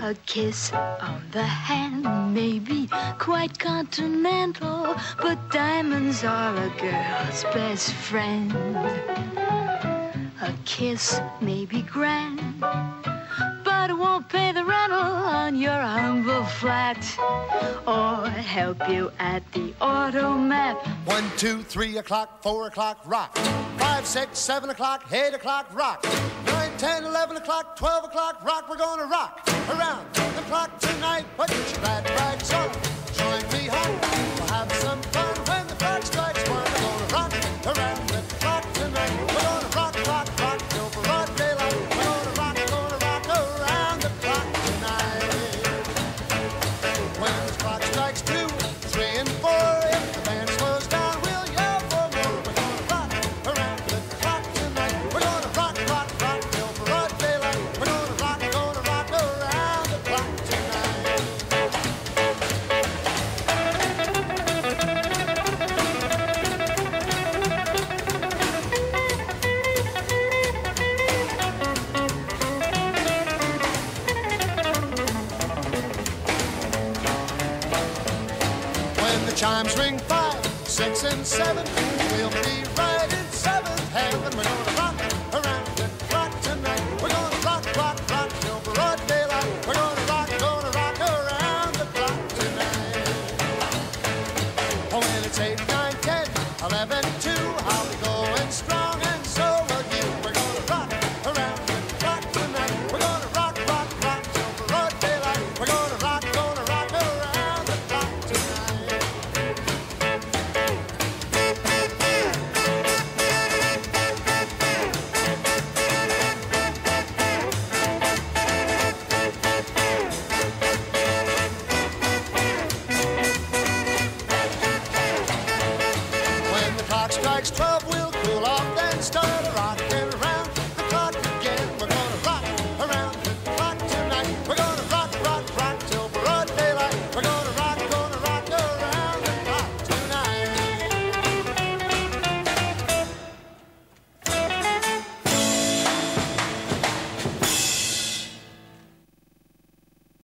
A kiss on the hand may be quite continental, but diamonds are a girl's best friend. A kiss may be grand, but it won't pay the rental on your humble flat or help you at the automat. 1, 2, 3 o'clock, 4 o'clock, rock. 5, 6, 7 o'clock, 8 o'clock, rock. 9, 10, 11 o'clock, 12 o'clock, rock. We're gonna rock around the clock tonight. Put your glad rags on, join me home. We'll have some fun when the clock strikes 1. We're gonna rock around the clock tonight. We're gonna rock, rock, rock till broad daylight. We're gonna rock around the clock tonight. When the clock strikes 2, 3, and 4, if the band slows down, we'll yell for more. We're gonna rock around the clock tonight. We're gonna rock, rock, rock till broad daylight. We're gonna rock around the clock tonight. When the chimes ring 5, 6, and 7, we'll be right in 7th heaven. We're gonna rock around the clock tonight. We're gonna rock, rock, rock till broad daylight. We're gonna rock around the clock tonight. Oh, when it's 8, 9, 10, 11, 2, I'll be going strong, and so will you. We're gonna rock around the clock tonight. We're gonna rock, rock, rock till broad daylight. We're gonna rock around the clock tonight. When the clock strikes 12, we'll cool off, then start